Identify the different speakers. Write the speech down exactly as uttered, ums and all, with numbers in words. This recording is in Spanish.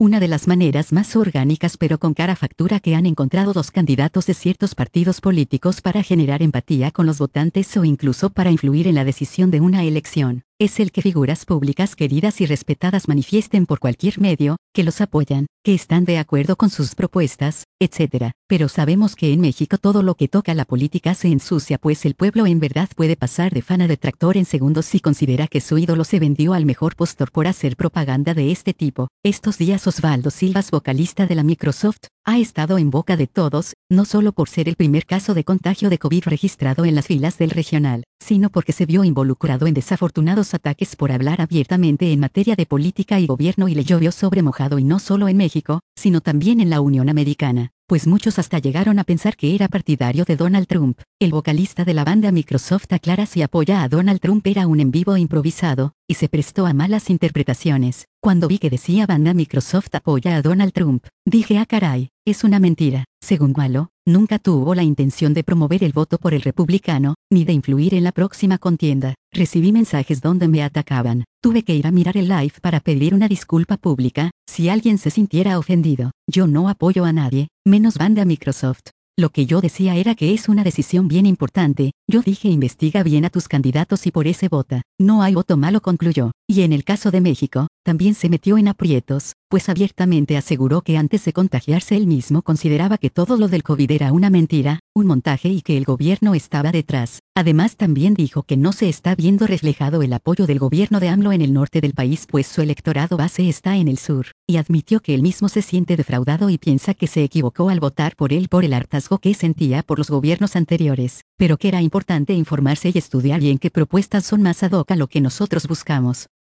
Speaker 1: Una de las maneras más orgánicas pero con cara factura que han encontrado los candidatos de ciertos partidos políticos para generar empatía con los votantes o incluso para influir en la decisión de una elección, es el que figuras públicas queridas y respetadas manifiesten por cualquier medio, que los apoyan, que están de acuerdo con sus propuestas, etcétera. Pero sabemos que en México todo lo que toca la política se ensucia, pues el pueblo en verdad puede pasar de fan a detractor en segundos si considera que su ídolo se vendió al mejor postor por hacer propaganda de este tipo. Estos días Osvaldo Silvas, vocalista de la Microsoft, ha estado en boca de todos, no solo por ser el primer caso de contagio de COVID registrado en las filas del regional, sino porque se vio involucrado en desafortunados ataques por hablar abiertamente en materia de política y gobierno y le llovió sobre mojado, y no solo en México, sino también en la Unión Americana, pues muchos hasta llegaron a pensar que era partidario de Donald Trump. El vocalista de la banda Microsoft aclara si apoya a Donald Trump era un en vivo improvisado, y se prestó a malas interpretaciones. Cuando vi que decía banda Microsoft apoya a Donald Trump, dije ah caray, es una mentira. Según Malo, nunca tuvo la intención de promover el voto por el republicano, ni de influir en la próxima contienda. Recibí mensajes donde me atacaban. Tuve que ir a mirar el live para pedir una disculpa pública, si alguien se sintiera ofendido. Yo no apoyo a nadie, menos banda Microsoft. Lo que yo decía era que es una decisión bien importante. Yo dije investiga bien a tus candidatos y por ese vota. No hay voto malo, concluyó. Y en el caso de México, también se metió en aprietos, pues abiertamente aseguró que antes de contagiarse él mismo consideraba que todo lo del COVID era una mentira, un montaje y que el gobierno estaba detrás. Además también dijo que no se está viendo reflejado el apoyo del gobierno de AMLO en el norte del país, pues su electorado base está en el sur, y admitió que él mismo se siente defraudado y piensa que se equivocó al votar por él por el hartazgo que sentía por los gobiernos anteriores, pero que era importante informarse y estudiar bien qué propuestas son más ad hoc a lo que nosotros buscamos.